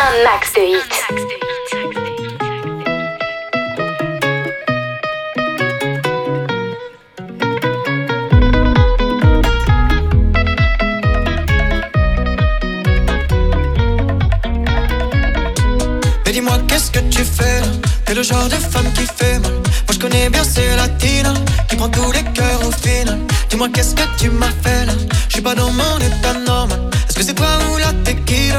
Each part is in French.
un max de hits. Mais dis-moi qu'est-ce que tu fais là? T'es le genre de femme qui fait mal. Moi je connais bien ces latinas qui prend tous les cœurs au final. Dis-moi qu'est-ce que tu m'as fait là? Je suis pas dans mon état normal. Est-ce que c'est toi ou la tequila?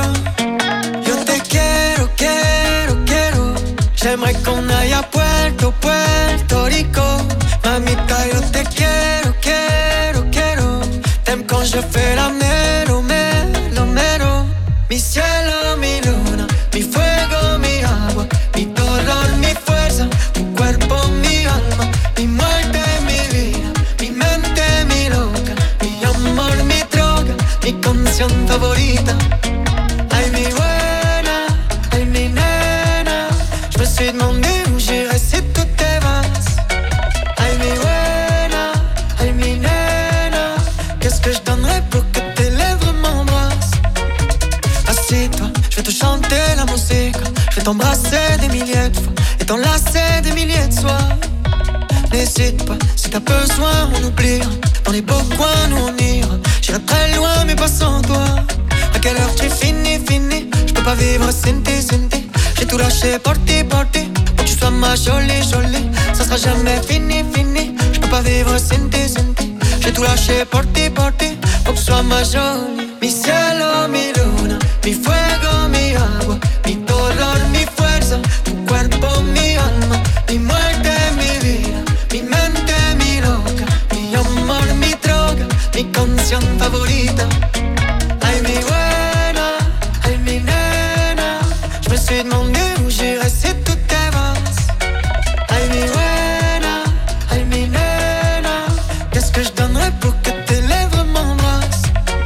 Yo te quiero, quiero, quiero. J'aimerais qu'on aille à Puerto, Puerto Rico. Mamita, yo te quiero, quiero, quiero. T'aimes quand je fais la melo, melo, melo. Mi cielo, mi luna, mi fuego, mi agua, mi dolor, mi fuerza, tu cuerpo, mi alma, mi muerte, mi vida, mi mente, mi loca, mi amor, mi droga, mi canción favorita. Ay, mi buena, ay, mi nena, je me suis demandé où j'irais si tout est vaste. Ay, mi buena, ay, mi nena, qu'est-ce que je donnerais pour que tes lèvres m'embrassent? Assieds-toi, je vais te chanter la musique. Je vais t'embrasser des milliers de fois et t'enlacer des milliers de soirs. N'hésite pas, si t'as besoin on oubliera. Dans les beaux coins nous on ira. J'irai très loin mais pas sans toi. À quelle heure tu finis, finis? Je peux pas vivre sans tes, sans tes. J'ai tout lâché pour ti, pour que tu sois ma jolie, jolie. Ça sera jamais fini, fini. Je peux pas vivre sans tes, sans tes. J'ai tout lâché pour ti, pour que tu sois ma jolie. Mi cielo, mi luna, mi fuego, mi agua, mi dolor, mi fuerza, tu cuerpo, mi alma, mi muerte, mi vida, mi mente, mi loca, mi amor, mi droga, mi canción favorita. Ay, mi buena, ay, mi nena, je me suis demandé où j'irais si tout est vaste. Ay, mi buena, ay, mi nena, qu'est-ce que je donnerais pour que tes lèvres m'embrassent?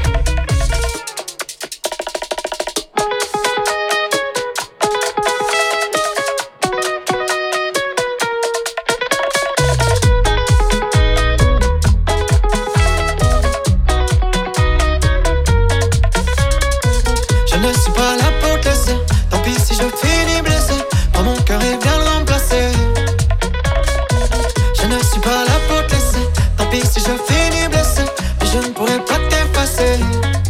Je ne suis pas là pour te laisser. Tant pis si je finis blessé par mon cœur il vient le remplacer. Je ne suis pas là pour te laisser. Tant pis si je finis blessé, mais je ne pourrai pas t'effacer.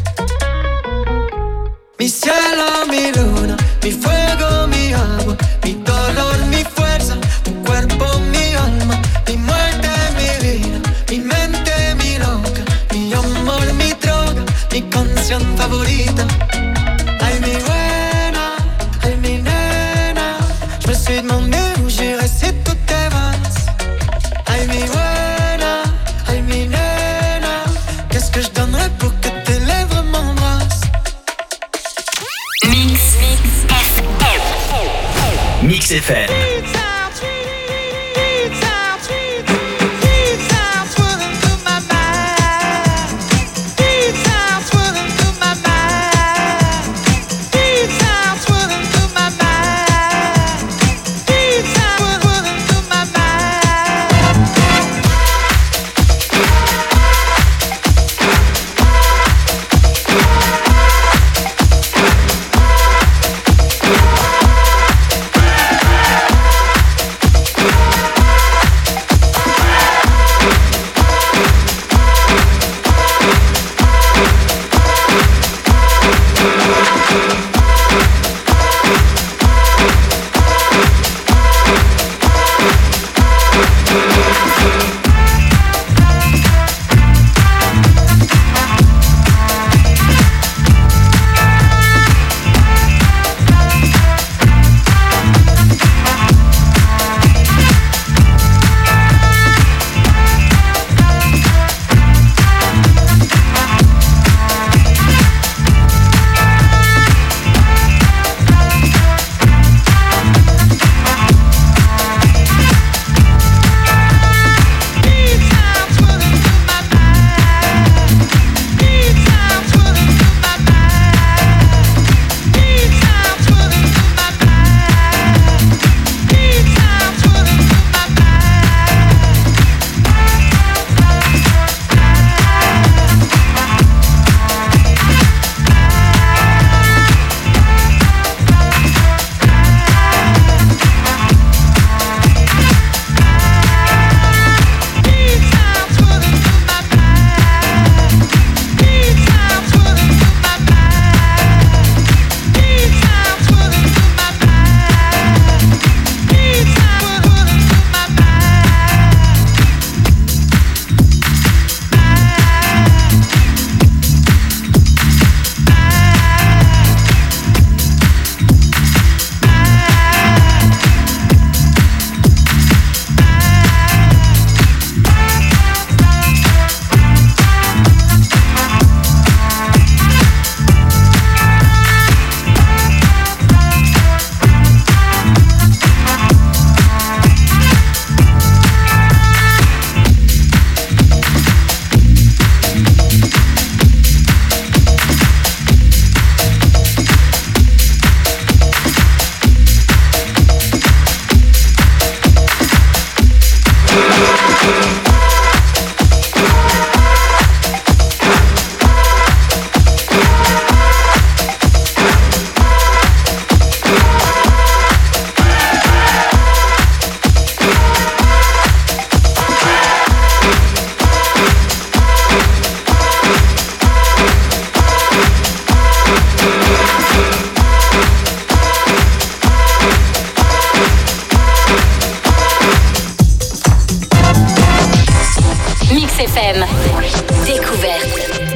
Mi cielo, mi luna, mi fuego, mi agua, mi dolor, mi fuerza, tu cuerpo, mi alma, mi muerte, mi vida, mi mente, mi loca, mi amor, mi droga, mi canción favorita. Ay, mi buena, ay, mi nena, je me suis demandé où j'irais si tout est vaste. Ay, mi buena, ay, mi nena, qu'est-ce que je donnerais pour que tes lèvres m'embrassent? Mix FM.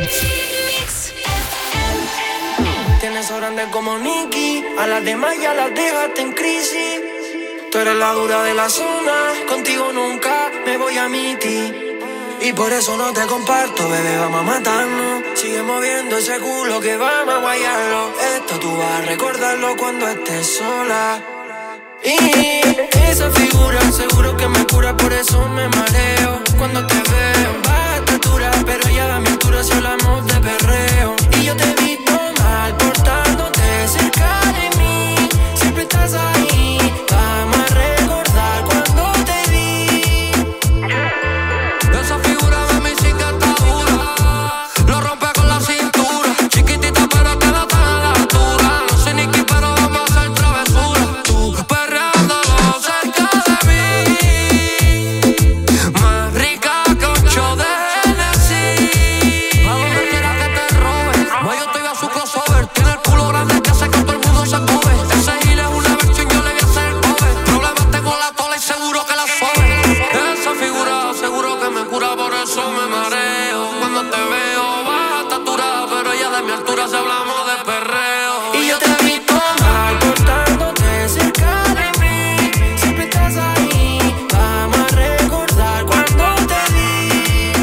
Tienes ojos grandes como Nicky, a las demás ya las dejaste en crisis. Tú eres la dura de la zona, contigo nunca me voy a mitir. Y por eso no te comparto, bebé, vamos a matarnos. Sigue moviendo ese culo que vamos a guayarlo. Esto tú vas a recordarlo cuando estés sola. Y esa figura seguro que me cura, por eso me mareo cuando te veo. Baja estatura, pero ya a mi altura si hablamos de perreo. Y yo te he visto mal portándote cerca de mí. Siempre estás ahí, vamos a recordar cuando te vi. Esa figura de mi sí que está dura, lo rompe con la cintura. Chiquitita pero te da tan a la altura. No sé ni qué pero vamos a hacer travesura. Tú perreándolo cerca de mí, más rica que 8 de Hennessy. A donde quiera que te robe, más yo estoy a su crossover. Tiene el culo grande que hace que todo el mundo se cobe. Ese gil es una versión, yo le voy a hacer el cover. Problemas tengo la tola y seguro que la sobe. Esa figura seguro que me cura, por eso me mareo cuando te veo. Baja estatura, pero ya de mi altura si hablamos de perreo. Y yo te he visto mal portándote cerca de mí. Siempre estás ahí, vamos a recordar cuando te vi.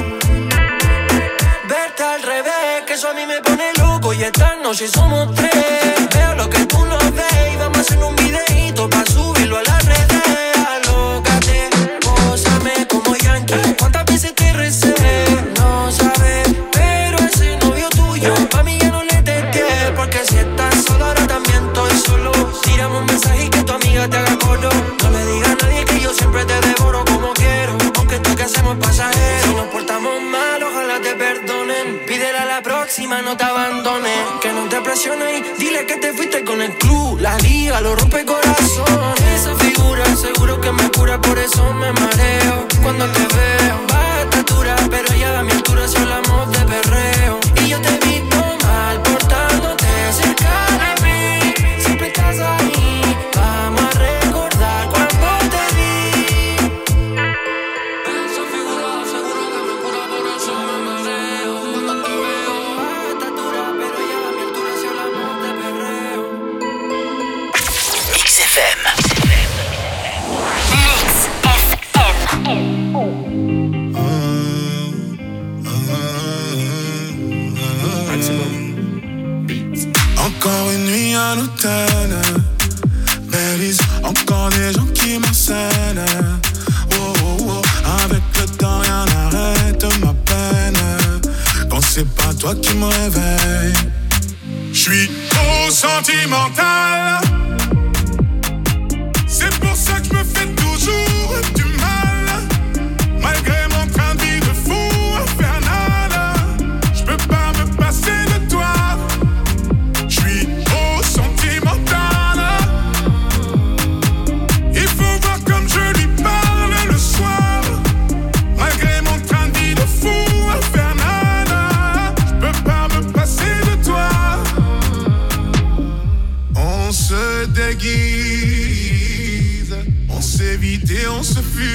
Verte al revés, que eso a mí me pone loco. Y esta noche somos 3. Veo lo que tú no ves y vamos a hacer un videíto pa' subirlo a las redes. Alócate, gózame como Yankee. ¿Cuántas veces te recé? No sabes, pero ese novio tuyo pa' mí ya no le testé. Porque si estás solo ahora también estoy solo. Tírame un mensaje y que tu amiga te haga coro. No le digas a nadie que yo siempre te devoro como quiero. Aunque esto que hacemos es pasajero. Si nos portamos mal, ojalá te perdonen. Pídele a la próxima, no te abandones. Que no te presiones y dile que te fuiste con el club. La liga lo rompe corazón. Esa figura seguro que me cura, por eso me mareo cuando te veo. Baja estatura, pero ya a mi altura si hablamos de perreo. Y yo te he visto mal portándote cerca de mí. Siempre estás ahí, vamos a recordar cuando te vi. Esa figura seguro que me cura, por eso me mareo cuando te veo. Baja estatura, pero ya a mi altura si hablamos de perreo. Mix FM. Encore une nuit à l'hôtel, Belize, encore des gens qui m'enseignent. Oh, oh, oh. Avec le temps rien n'arrête ma peine. Quand c'est pas toi qui me réveille, j'suis trop sentimental. C'est pour ça que je me fais toujours du mal. Malgré mon train de vie de fou infernal, j'peux pas me passer de toi. J'suis trop sentimental. Il faut voir comme je lui parle le soir. Malgré mon train de vie de fou infernal, j'peux pas me passer de toi. On se déguise, on s'évite et on se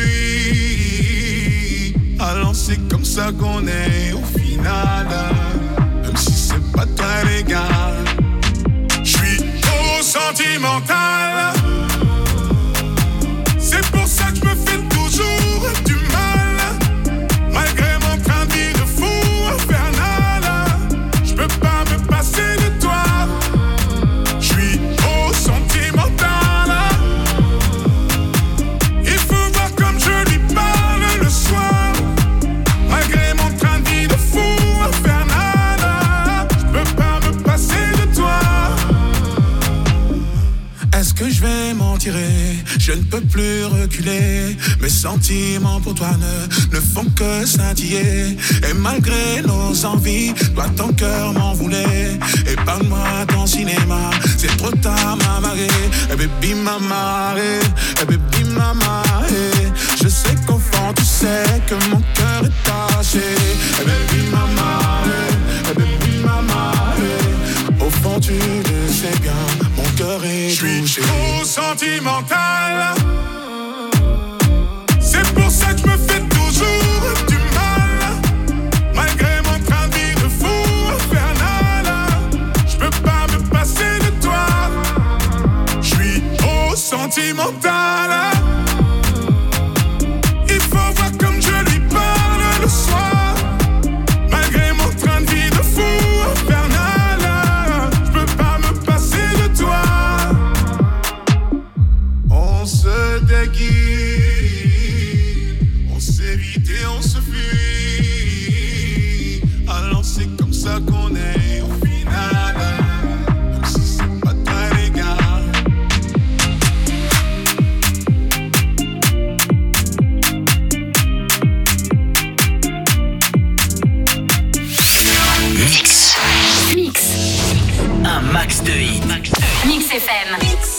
fuit. Alors c'est comme ça qu'on est au final. Même si c'est pas toi légal. J'suis trop sentimental. C'est pour ça que je me fais toujours du mal. Malgré mon train de vie de fou infernal, j'peux pas me passer de toi. J'suis trop sentimental. Il faut voir comme je lui parle le soir. Malgré mon train de vie de fou infernal, j'peux pas me passer de toi. Est-ce que je vais m'en tirer? Je ne peux plus reculer. Mes sentiments pour toi ne font que scintiller. Et malgré nos envies, toi ton cœur m'en voulait. Épargne-moi ton cinéma, c'est trop tard m'a marré. Eh baby m'a marré, eh baby m'a marré. Je sais qu'au fond tu sais que mon cœur est taché. Eh baby m'a marré, eh baby m'a marré. Au fond tu le sais bien, mon cœur est touché. J'suis trop sentimental. C'est pour ça que je me fais toujours du mal. Malgré mon train de vie de fou ça qu'on est au final. Même si c'est pas très légal. Mix. Un max de hits. Mix FM.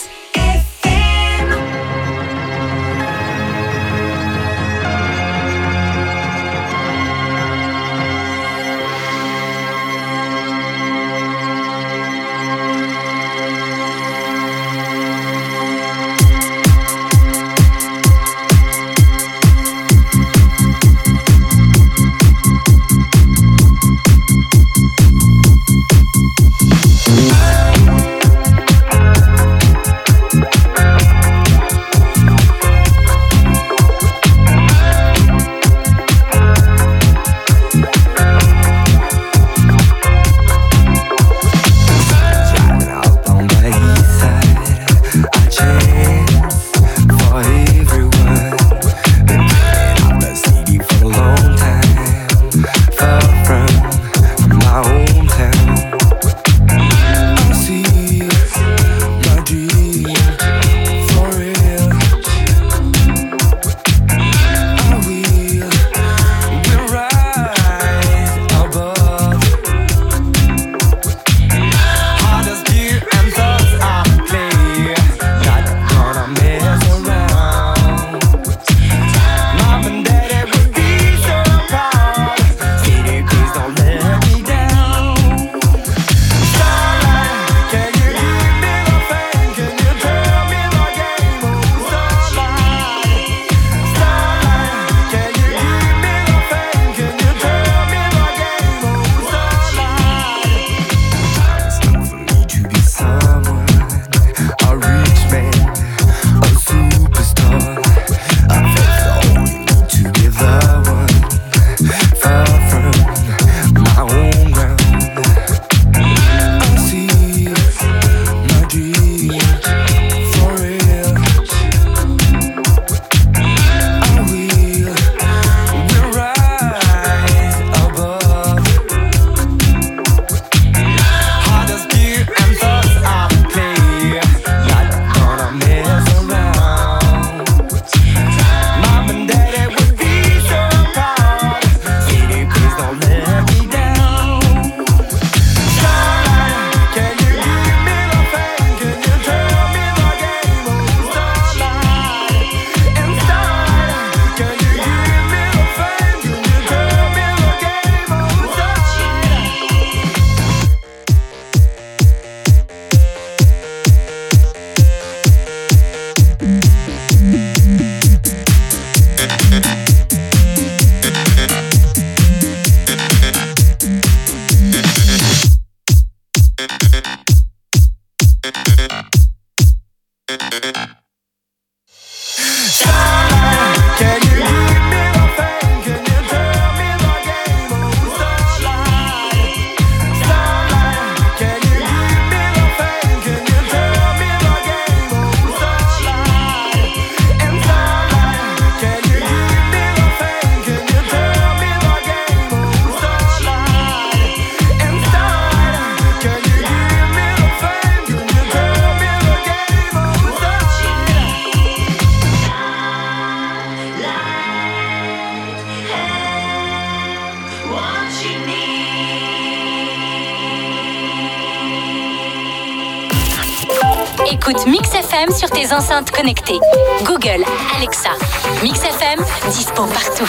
Écoute Mix FM sur tes enceintes connectées. Google, Alexa, Mix FM, dispo partout.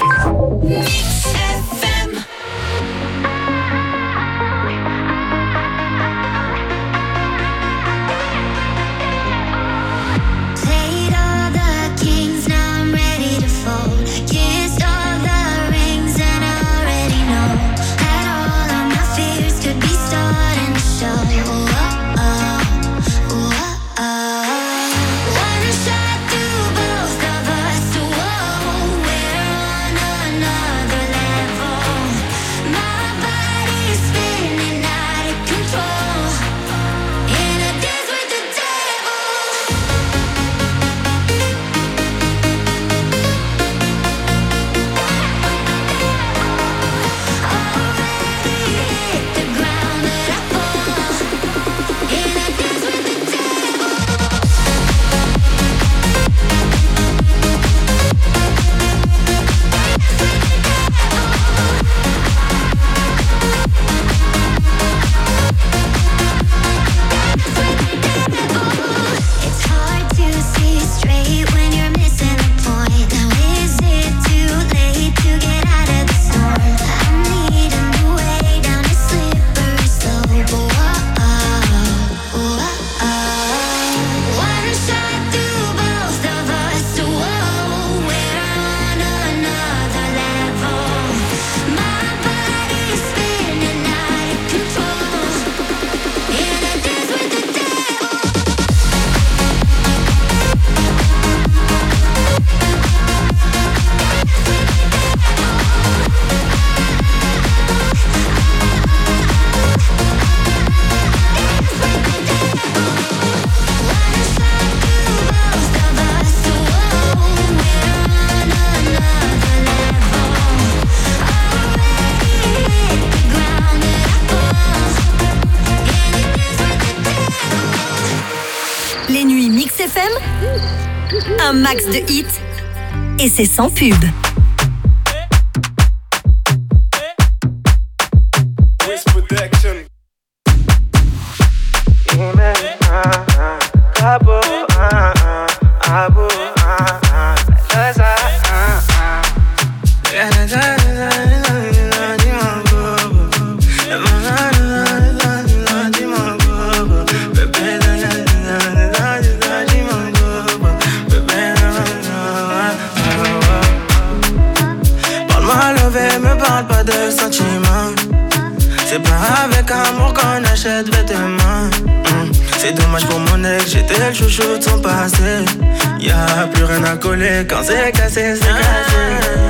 Mix FM. Played all the kings, now I'm ready to fold. Kissed all the rings and I already know. Had all of my fears could be starting to show. One shot through both of us, whoa, we're on another level. Un max de hits et c'est sans pub. C'est pas avec amour qu'on achète vêtements. C'est dommage pour mon ex, j'étais le chouchou de son passé. Y'a plus rien à coller quand c'est cassé, c'est cassé.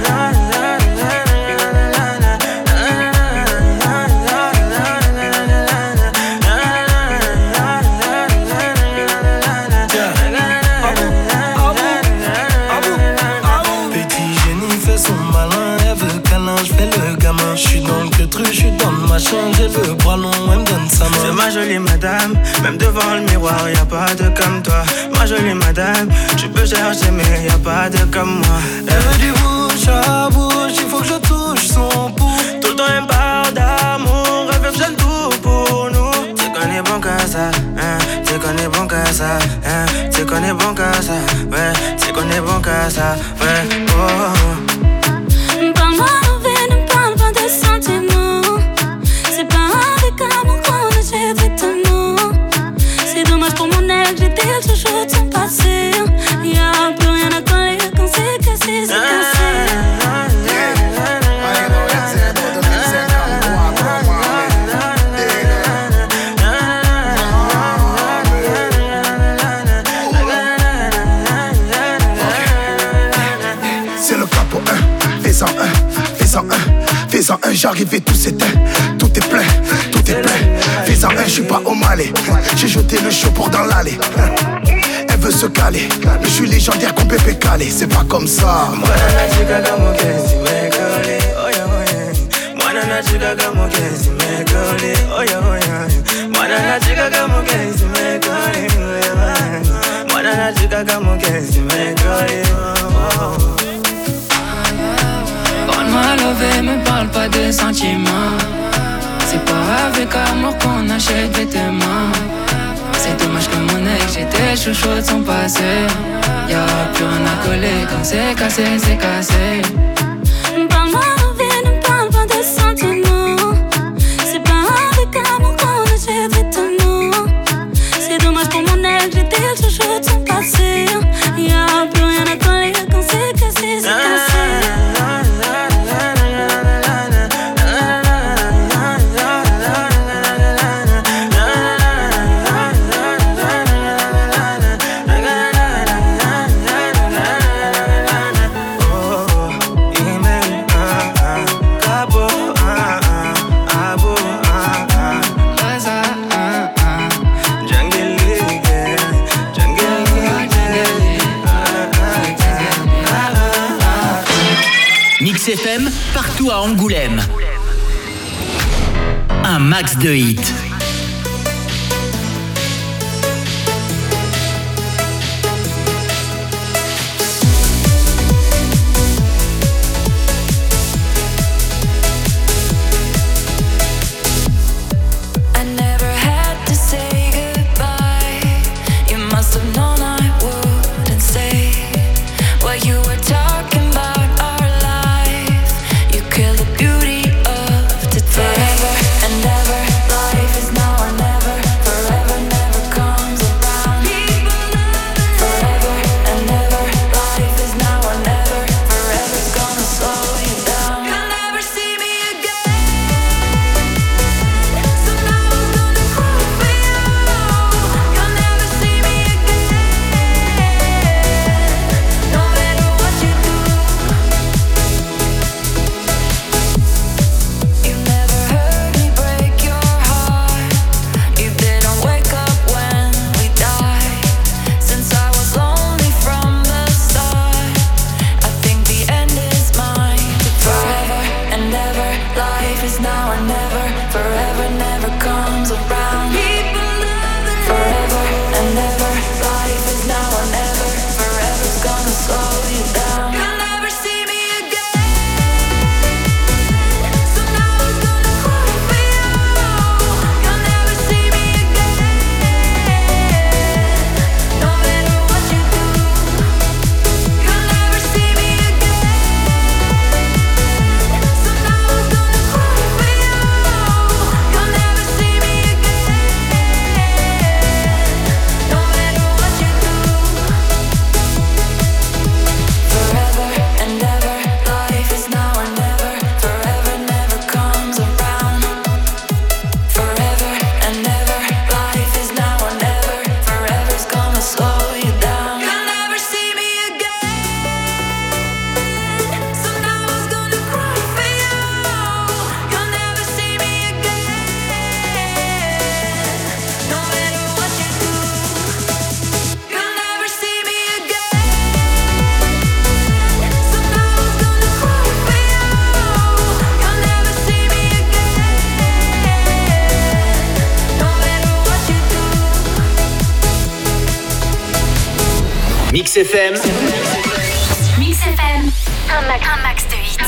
J'suis dans le queutru, j'suis dans le machin. J'ai le bras long, elle me donne sa main. C'est ma jolie madame, même devant le miroir, y'a pas de comme toi. Ma jolie madame, tu peux chercher mais y'a pas de comme moi. Elle veut du bouche à bouche, il faut que je touche son pouls. Tout le temps elle me parle d'amour, elle veut que j'aime tout pour nous. C'est qu'on est bon qu'à ça, hein. C'est qu'on est bon qu'à ça, hein. C'est qu'on est bon qu'à ça, ouais. C'est qu'on est bon qu'à ça, ouais, oh. Parle-moi d'envie, ne parle pas de sentiments. C'est pas avec amour qu'on achète vêtements. C'est dommage pour mon ex, j'étais le chouchou de son passé. Y'a plus rien à coller quand c'est cassé, c'est cassé. C'est le capo 1, fais-en un, fais-en un, fais-en un, j'arrive et tout s'éteint, tout est plein, fais-en un, j'suis pas au Malais, j'ai jeté le show pour dans l'allée. Elle veut se caler, mais j'suis légendaire comme Pépé Calé, c'est pas comme ça. Parle-moi lové, me parle pas de sentiments. C'est pas avec amour qu'on achète vêtements. C'est dommage que mon ex, j'étais chouchou de son passé. Y'a plus rien à coller quand c'est cassé, c'est cassé. Parle-moi d'envie, ne parle pas de sentiments. C'est pas avec amour qu'on achète vêtements. C'est dommage pour mon ex, j'étais le chouchou de son passé. Y'a plus rien à coller quand c'est cassé, c'est cassé. Mix FM, partout à Angoulême. Un max de hits. Forever and ever, life is Mix FM. Mix FM, un max de hits.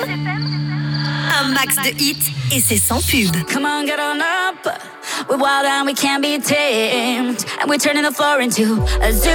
Un max de hits et c'est sans pub. Come on, get on up. We're wild and we can't be tamed. And we're turning the floor into a zoo.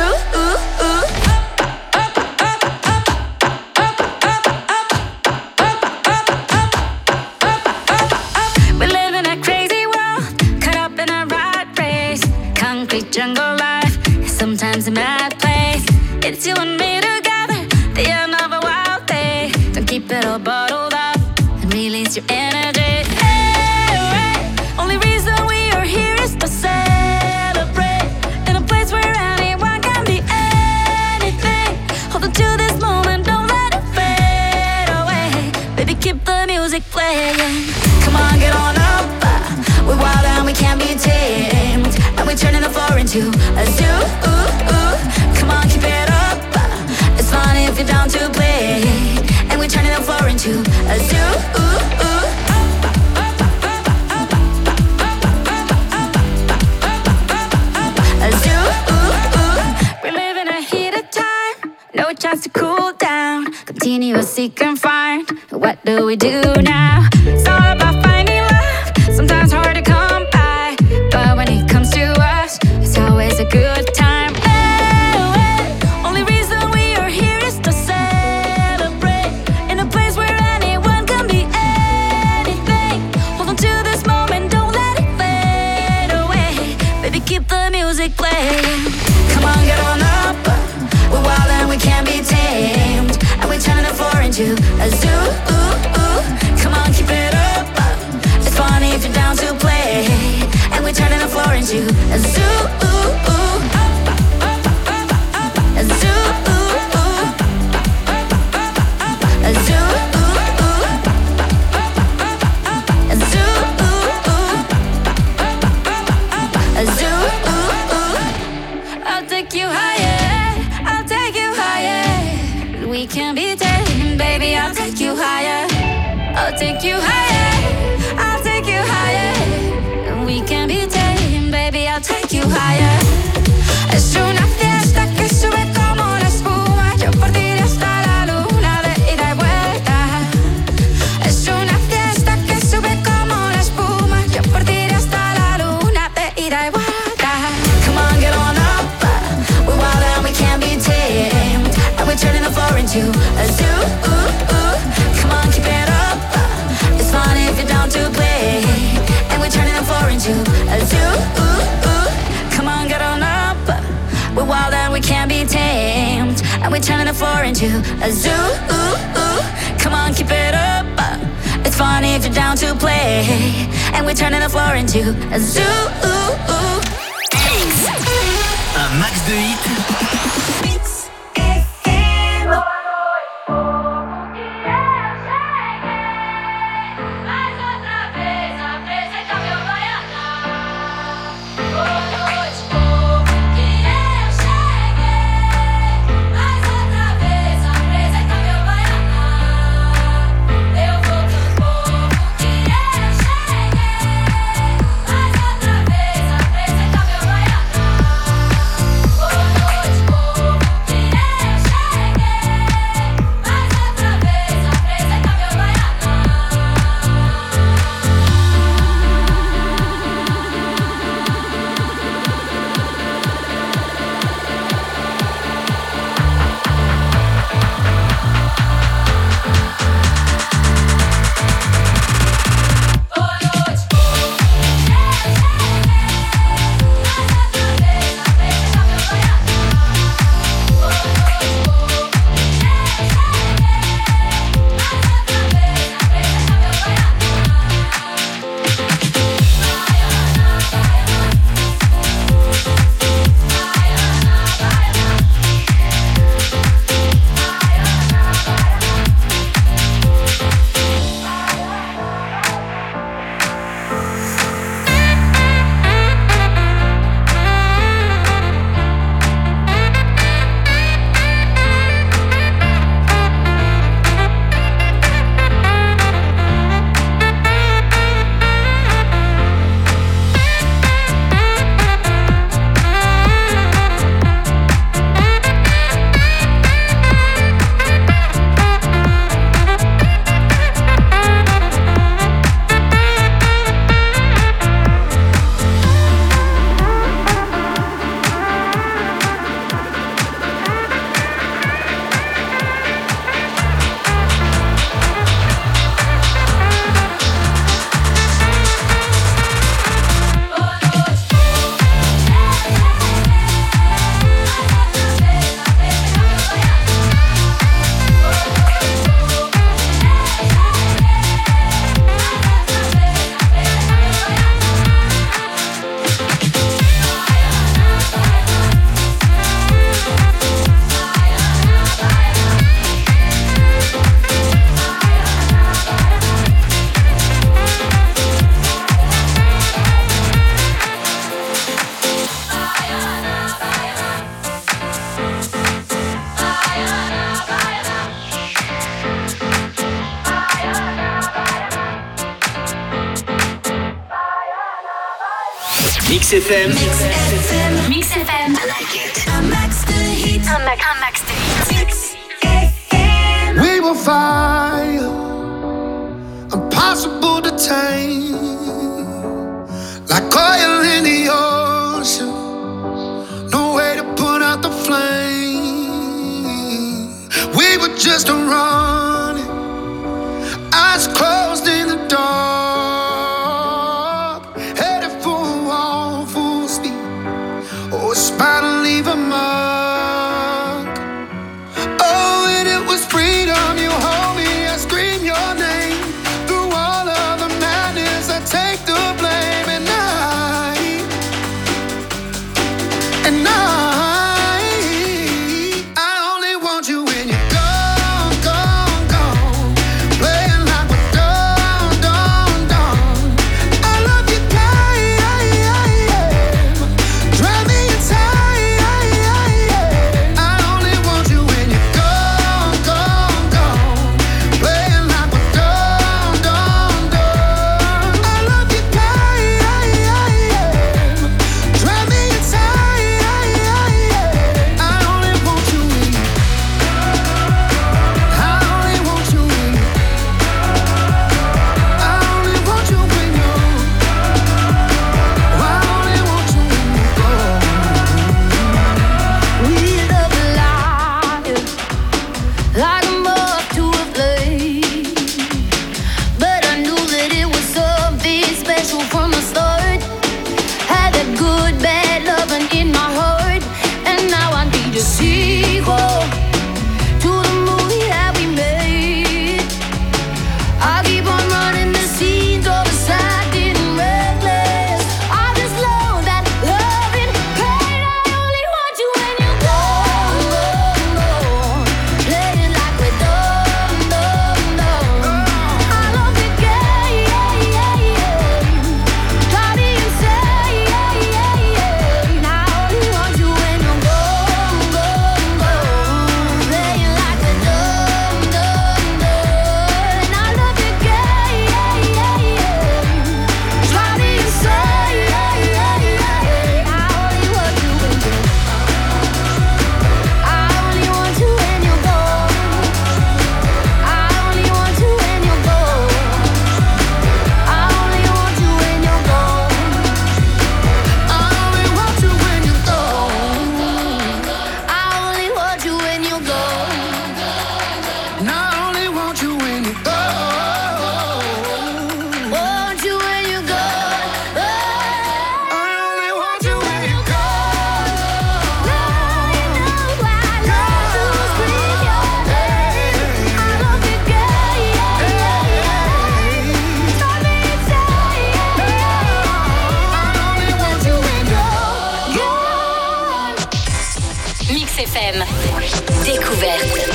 We live in a crazy world, caught up in a rat race. Concrete jungle life, sometimes a mad place. It's you and me together, the end of a wild day. Don't keep it all bottled up and release your energy. Hey, only reason we are here is to celebrate. In a place where anyone can be anything. Hold on to this moment, don't let it fade away. Baby, keep the music playing. Come on, get on up. We're wild and we can't be tamed. And we're turning the floor into a zoo. Come on, keep it up. It's fun if you're down to play. And we're turning the floor into a zoo. A zoo. We're living a heated time. No chance to cool down. Continue to seek and find. What do we do now? It's all about finding love. Sometimes hard to come by. But when it comes to us, it's always a good time. Only reason we are here is to celebrate. In a place where anyone can be anything. Hold on to this moment, don't let it fade away. Baby, keep the music playing. Come on, get on up. We're wild and we can't be tamed. And we're turning the floor into a zoo. Come on, keep it up. It's funny if you're down to play. And we're turning the floor into a zoo. A zoo. A zoo. A zoo. A zoo. I'll take you higher. I'll take you higher. We can be tamed, baby. I'll take you higher. I'll take you higher. I'll take you higher. We can be tamed, baby. I'll take you higher. Es una fiesta que sube como la espuma. Yo por ti iré hasta la luna de ida y vuelta. Es una fiesta que sube como la espuma. Yo por ti iré hasta la luna de ida y vuelta. Come on, get on up. We're wild and we can't be tamed. And we're turning the floor into a zoo. Come on, keep it up. It's fun if you're down to play. And we're turning the floor into a zoo. Come on, get on up. We're wild and we can't be tamed. And we're turning the floor into a zoo. Come on, keep it up. It's fun if you're down to play. And we're turning the floor into a zoo. Un max de hits. Mix FM. Mix FM. Mix FM. I like it. Un max de hits. Un max de hits. Mix FM. We will fire, impossible to tame, like oil in the ocean. No way to put out the flame. We were just running, eyes closed in the dark, headed for a wall full speed. Oh, it's bound to leave a mark. Oh, and it was freedom. You hold me, I scream your name. Through all of the madness, I take the blame. And I only want you when you're gone, gone, gone. Playing like we're done, done, done. I love you, drive me inside. I only want you when you're gone, gone, gone. Playing like we're done, done, done. I love you, drive me inside. Découverte.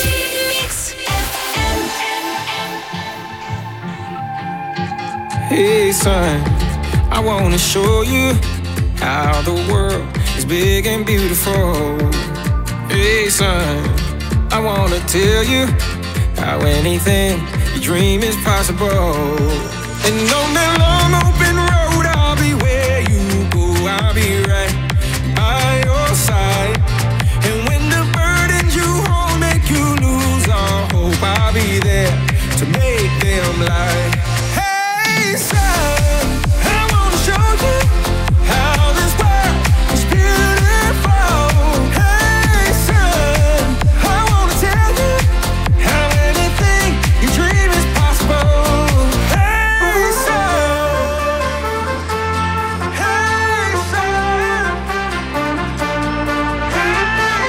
Hey son, I wanna show you how the world is big and beautiful. Hey son, I wanna tell you how anything you dream is possible. And on that long open road, I'll be where you go, I'll be right by your side. And when the burdens you hold make you lose all hope, I'll be there to make them light. Hey son, I wanna show you how this world is beautiful. Hey son, I wanna tell you how anything you dream is possible. Hey son, hey son, hey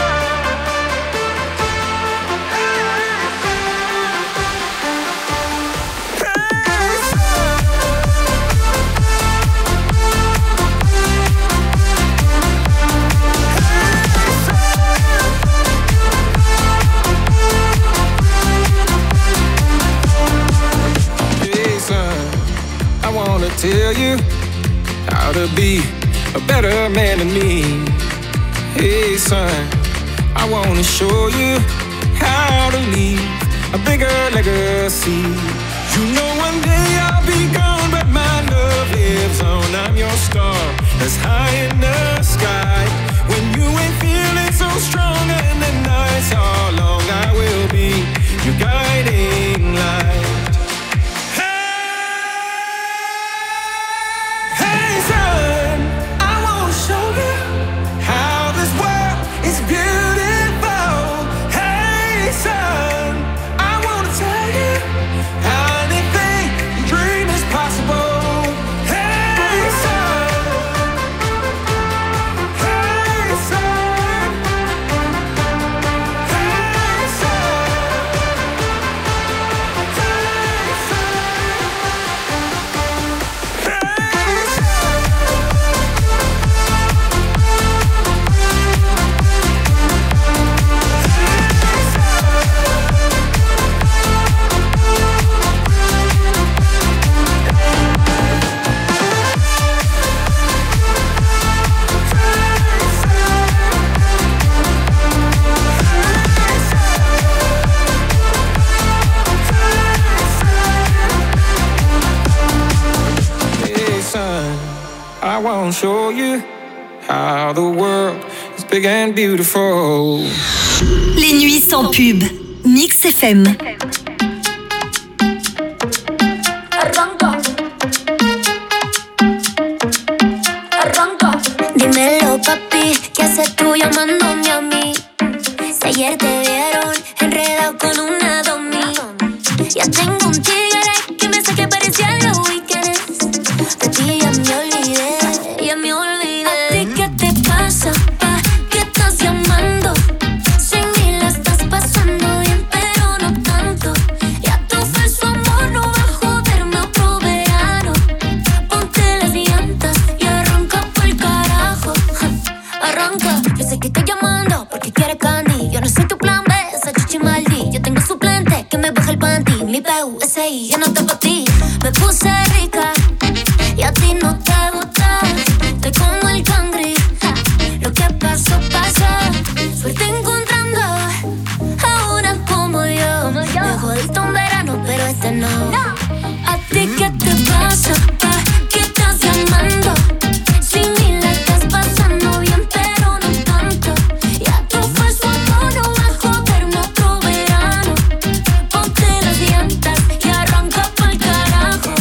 tell you how to be a better man than me. Hey son, I wanna show you how to leave a bigger legacy. You know one day I'll be gone, but my love lives on. I'm your star, us high in the sky. When you ain't feeling so strong and the nights, how long I will be your guiding light. Hey son, I wanna show you how this world is beautiful. Hey son, I wanna tell you anything you dream is possible. Hey son, hey son, hey son, I won't show you how the world is big and beautiful. Les nuits sans pub. Mix FM. Dímelo, papi, ¿qué haces tú llamándome a mí? Si ayer te vieron enredado con una domi. Ya tengo un tigre que me saque parecía los weekends. De ti ya me olvidé, ya me olvidé. ¿A ti qué te pasa, pa? ¿Qué estás llamando? Sin mí la estás pasando bien, pero no tanto. Ya tu falso amor no va a joderme otro verano. Ponte las llantas y arranca pa'l carajo. Arranca, yo sé que estoy llamando porque quieres candy. Yo no soy tu plan B, esa chichi maldi. Yo tengo suplente que me baja el panty. Mi PUSI, yo no estoy pa' ti. Me puse rica y a ti no te gusta. Estoy como el cangri. Lo que pasó, pasó. Suerte encontrando ahora como yo. Me jodiste un verano, pero este no. ¿A ti qué te pasa, pa? ¿Qué estás llamando? Sin mí la estás pasando bien, pero no tanto. Ya tu falso amor no va a joderme otro verano. Ponte las llantas y arranca pa'l carajo.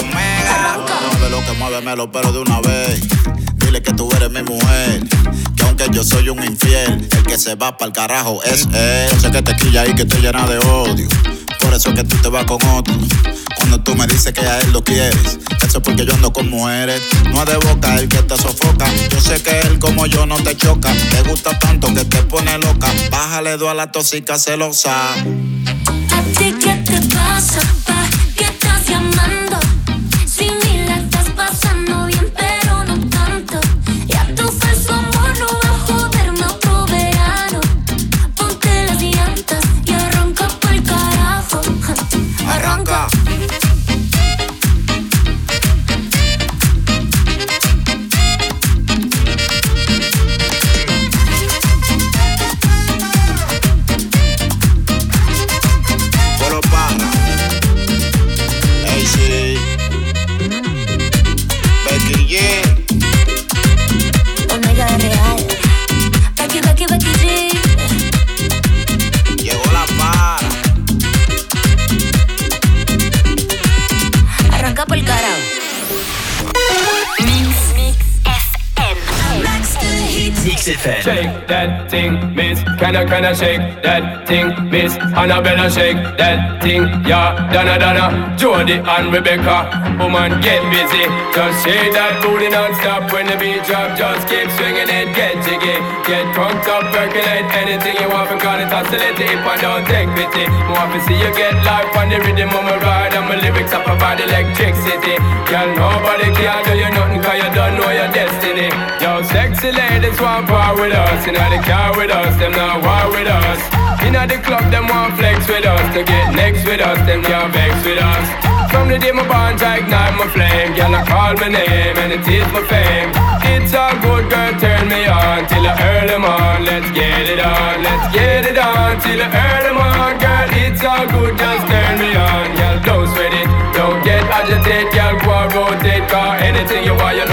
Mueve lo que muévemelo, pero de una vez. Dile que tú eres mi mujer, que aunque yo soy un infiel, el que se va pa'l carajo es él. Yo sé que te quilla y que te llena de odio, por eso es que tú te vas con otro. Cuando tú me dices que a él lo quieres, eso es porque yo ando con mujeres. No es de boca el que te sofoca. Yo sé que él como yo no te choca. Te gusta tanto que te pone loca. Bájale dos a la tóxica celosa. ¿A ti qué te pasa, pa? ¿Qué estás llamando? Sin mí la estás pasando bien, pero no tanto. Ya tu falso amor no va a joderme otro verano. Ponte las llantas y arranca pa'l carajo. Arranca. Polo para. Hey, sí. Becky G. Omega real. Becky, Becky, Becky G. Llegó la para. Arranca pa'l carajo. Mix FM. Shake that thing, miss. Kinda shake that thing, miss. Annabella shake that thing, yeah. Donna, Jody and Rebecca. Woman, get busy. Just shake that booty non-stop when the beat drop. Just keep swinging it, get jiggy. Get drunk up, percolate anything you want. Call it oscillate if I don't take pity. More to see you get life on the rhythm of my ride. And my lyrics up about electricity. Girl, nobody can do you nothing cause you don't know your destiny. Yo, sexy ladies want part with us. Inna the car with us, them not war with us. Inna the club, them want flex with us. To get next with us, them can't vex with us. From the day my bonds, I ignite my flame. Girl, I call my name and it is my fame. It's all good, girl, turn me on till I earn them on. Let's get it on, let's get it on till I earn them on. Girl, it's all good, just turn me on. Girl, don't sweat it, don't get agitated. Girl, go and rotate, cause anything you want, you know you must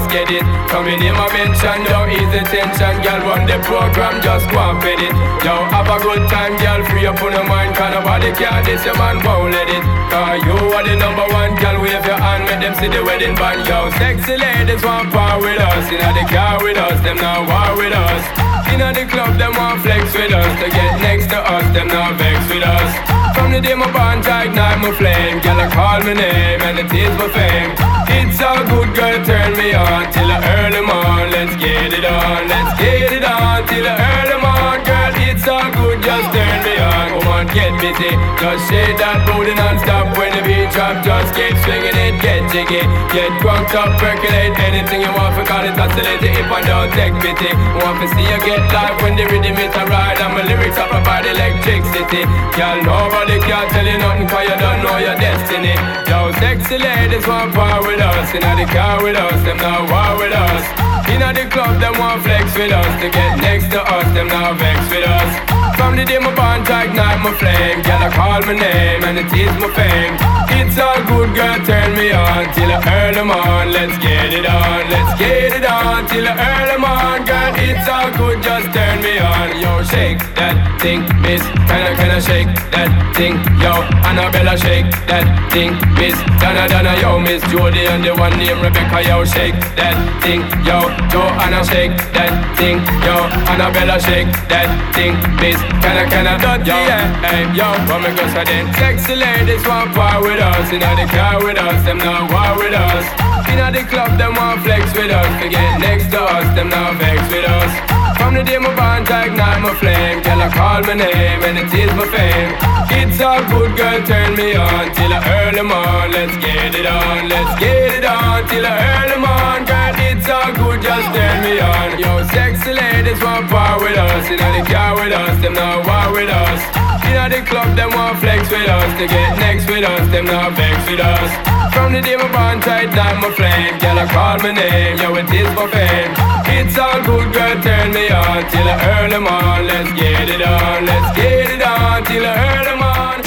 just get it. Come in my mention, don't ease the tension. Girl, run the program, just go and fit it. Yo, have a good time, girl, free up on your mind. Cause nobody can this, your man won't let it. Cause you are the number one, girl, wave your hand, make them see the wedding band. Yo, sexy ladies want part with us. Inna the car with us, them now war with us. Inna the club, them want flex with us. To get next to us, them now vex with us. From the day my bond, I ignite my flame. Girl, I call my name and it is my fame. It's all good, girl, turn me on till I early morn. Let's get it on, let's get it on till I early morn. Girl, it's all good, just turn me on. Come on, get busy, just shake that booty non-stop. When the beat drop, just keep swinging it, get jiggy. Get drunk up, percolate anything you want, forgot it, oscillate it if I don't take pity. Want to see you get live when the rhythm is a ride. And my lyrics up about electricity. Girl, nobody can tell you nothing cause you don't know your destiny. Yo, sexy ladies want power with us. Inna the car with us, them now war with us. Inna the club, them want flex with us. To get next to us, them now vex with us. From the day my bond, I ignite my flame. Girl, I call my name and it is my fame. It's all good, girl, turn me on till I early morn. Let's get it on, let's get it on till I early morn. Girl, it's all good, just turn me on. Yo, shake that thing, miss. Can I shake that thing? Yo, Annabella, shake that thing, miss. Donna, yo, Miss Jody and the one named Rebecca, yo, shake that thing. Yo, Joanna, shake that thing. Yo, Annabella, shake that thing, miss. Can I, yo, hey, yo, what me go so then? Sexy ladies want power with us. Inna the car with us, them now war with us. Inna the club, them want flex with us. To get next to us, them now vex with us. From the day my bond, I ignite my flame. Girl, I call my name and it is my fame. It's all good, girl, turn me on till I early morn. Let's get it on, let's get it on till I early morn. Girl, it's all good, just turn me on. Yo, sexy ladies want power with us. Inna the car with us, them now war with us. Inna the club, them want flex with us. To get next with us, them now vex with us. From the day my bond, tight like my flame. Girl, I call my name, yo, it is my fame. It's all good, girl, turn me on till I early morn. Let's get it on, let's get it on till I early morn.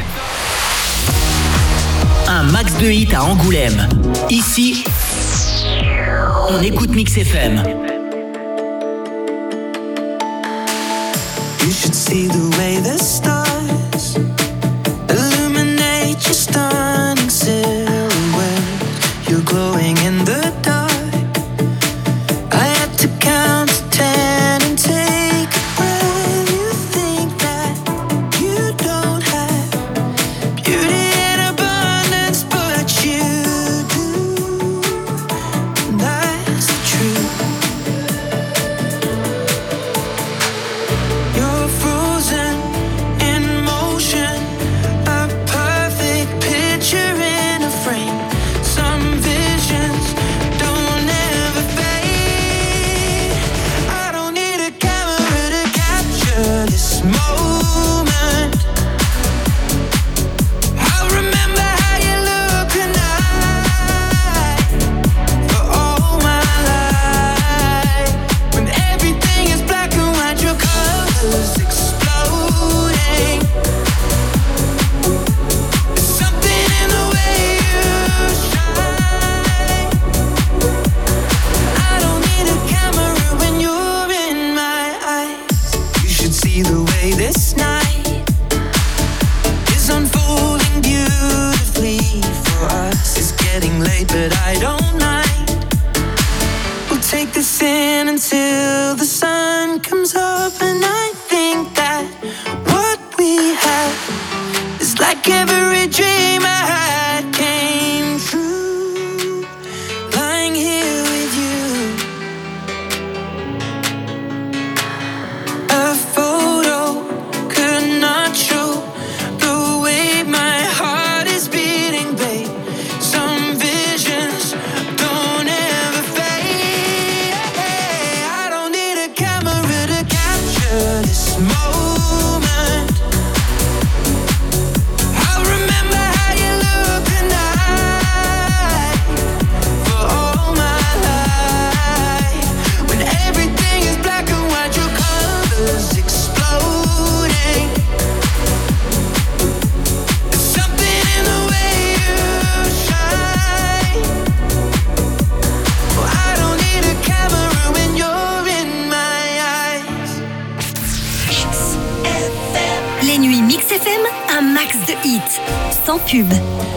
Un max de hits à Angoulême. Ici, on écoute Mix FM. You should see the way the stars illuminate your stunning silhouette. You're glowing in the dark. I had to count to 10 and take a breath. You think that you don't have beauty in abundance, but you do. And that's the truth. You're frozen in motion, a perfect picture in a frame. Some visions don't ever fade. I don't need a camera to capture this moment. I'll remember how you look tonight for all my life. When everything is black and white, your colors exploding. There's something in the way you shine. I don't need a camera when you're in my eyes. You should see the way this night is unfolding beautifully for us. It's getting late, but I don't mind. We'll take this in until the sun comes up, and I think that what we have is like every dream I had came true. Lying here with you, a photo could not show the way my heart is beating, babe. Some visions don't ever fade. I don't need a sans pub.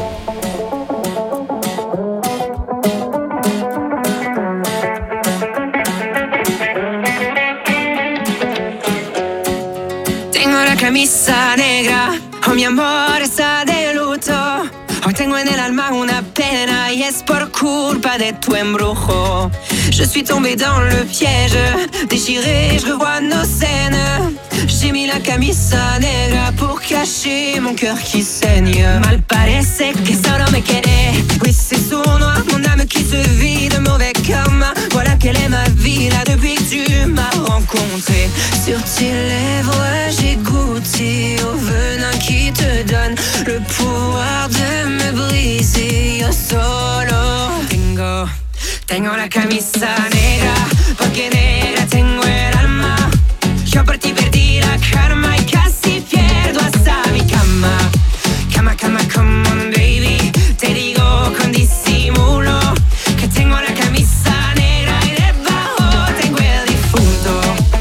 Tengo la camisa negra, oh mi amor está de luto. Hoy tengo en el alma una pena y es por culpa de tu embrujo. Je suis tombée dans le piège, déchirée, je revois nos scènes. J'ai mis la camisa negra pour cacher mon cœur qui saigne. Mal parece que solo me quedé. Oui, c'est sournois, mon âme qui se vide, mauvais karma. Voilà quelle est ma vie là depuis que tu m'as rencontré. Sur tes lèvres, j'ai goûté au venin qui te donne le pouvoir de me briser. Yo solo tengo la camisa negra, porque negra tengo el alma. Yo por ti perdí la karma y casi pierdo hasta mi cama. Cama, cama, come on baby, te digo con disimulo que tengo la camisa negra y debajo tengo el difunto.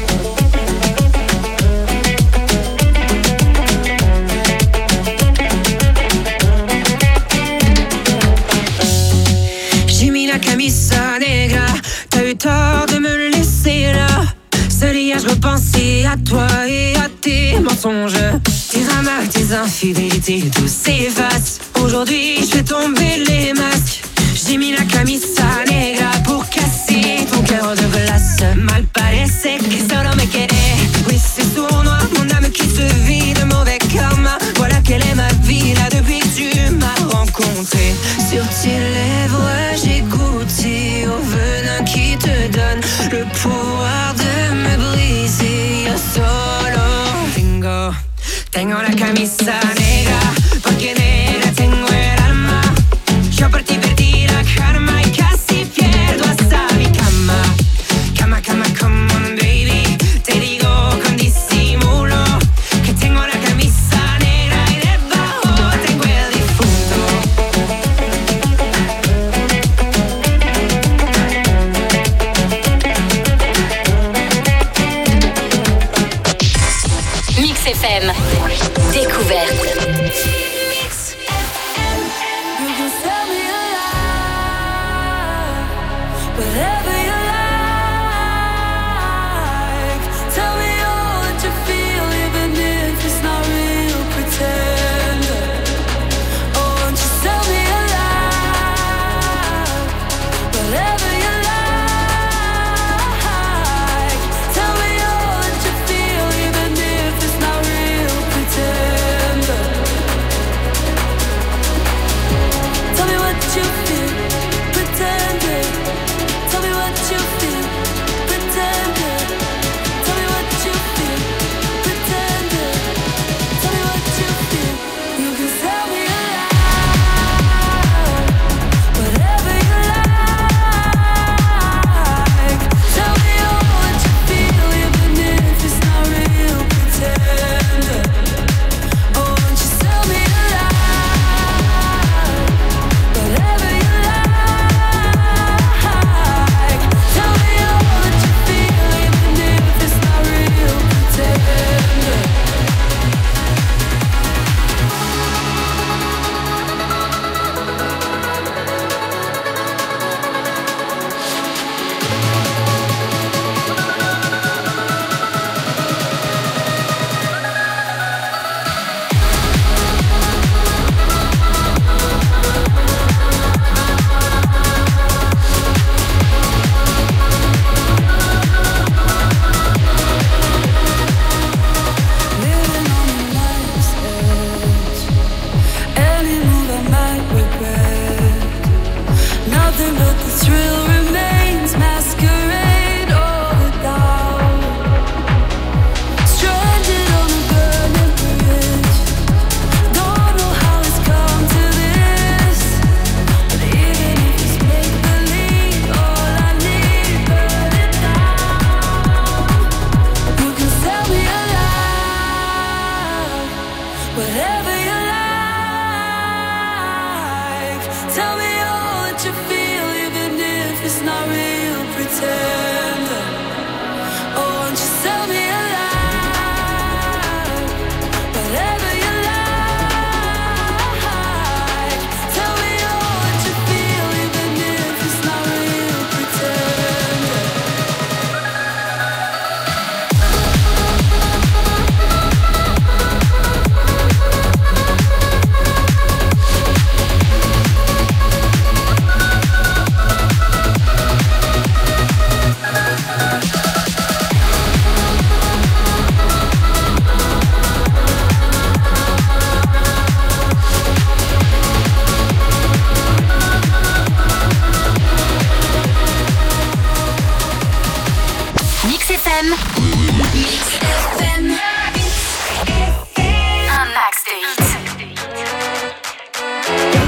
J'ai mis la camisa negra, t'as eu tort de me laisser là. Seul hier je repensais à toi et à tes mensonges. Tes dramas, tes infidélités, tout s'efface. Aujourd'hui je fais tomber les masques. J'ai mis la camisa negra pour casser ton cœur de glace. Mal parece que solo me quedé. Oui, c'est sournois, mon âme qui se vide, mauvais karma. Voilà quelle est ma vie là depuis que tu m'as rencontré. Sur tes lèvres j'ai goûté au venin qui te donne le pouvoir de me briser. Yo solo tengo la camisa negra, porque negra tengo el alma. Yo por ti perdí la karma y casi pierdo hasta mi cama. Cama, cama, come on baby, te digo con disimulo que tengo la camisa negra y debajo tengo el difunto. Mix FM. Découverte. Whatever you like, tell me all that you feel, even if it's not real, pretend. Oh, won't you tell me a lie? Whatever you like, tell me all that you feel, even if it's not real, pretend. Tell me what you feel, pretend it. Tell me what you feel, pretend it. Tell me what you feel, pretend it. Tell me what you feel. You can tell me a lie, whatever you like. Tell me all what you feel, even if it's not real, pretend it. Oh, won't you tell me a lie, whatever you like. Tell me all that you feel, even if it's not real, pretend. Living on life's edge, any move I might regret. Nothing but the thrill remains, masquerade all the doubt. Stranded on a burning bridge, don't know how it's come to this. But even if it's make believe, all I need burn it down. You can tell me a lie, whatever you like. Tell me all that you feel, even if it's not real, pretend. Oh, won't you tell me a lie, whatever you like.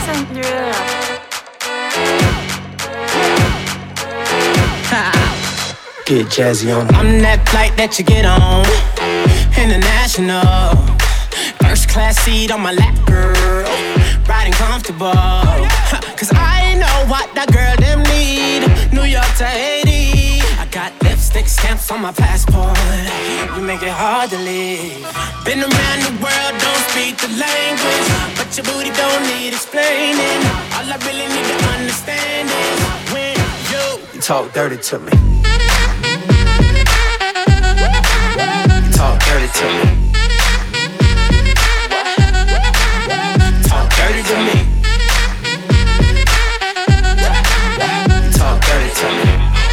listen to it. Get jazzy on. I'm that flight that you get on, international. First class seat on my lap, girl. Riding comfortable. Cause I know what that girl them need. New York to Haiti. I got lipstick stamps on my passport. You make it hard to leave. Been around the world, don't speak the language, but your booty don't need explaining. All I really need to understand is when you talk dirty to me. Talk dirty to me. Talk dirty to me. Talk dirty to me.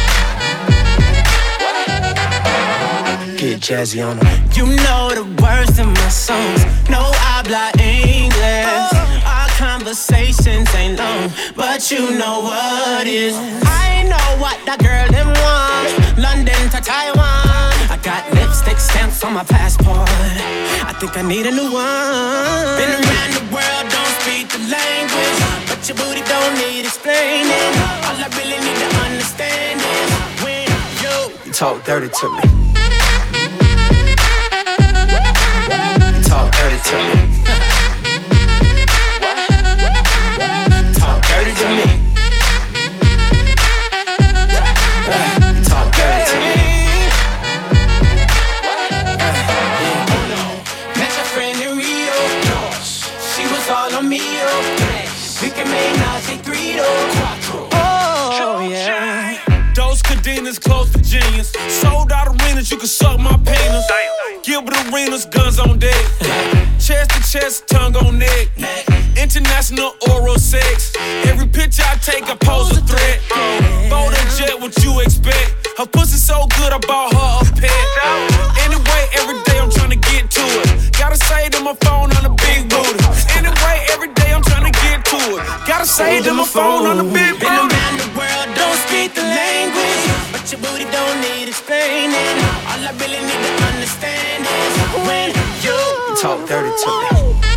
Get jazzy on them. You know the words to my songs. No habla English. Our conversations ain't long, but you know what is. I know what that girl them want. London to Taiwan. I got lipstick stamps on my passport. I think I need a new one. Been around the world, don't speak the language, but your booty don't need explaining. All I really need to understand is when you talk dirty to me. Talk dirty to me. Talk dirty to me. Talk dirty to me. Met a friend in Rio. She was all on me. We can make Nazi 3 or 4. Oh, yeah. Those cadenas close to genius. Sold out arenas, you can suck my penis. Gilbert Arenas, guns on deck. Chest to chest, tongue on neck. International oral sex. Every picture I take, I pose a threat. Bold and jet, what you expect? Her pussy so good, I bought her a pet. Anyway, every day I'm trying to get to it. Gotta say to my phone on the big booty. Anyway, every day I'm trying to get to it. Gotta say to my phone on the big booty. Been around the world, don't speak the language, but your booty don't need explaining. All I really need to understand is when you talk dirty to me.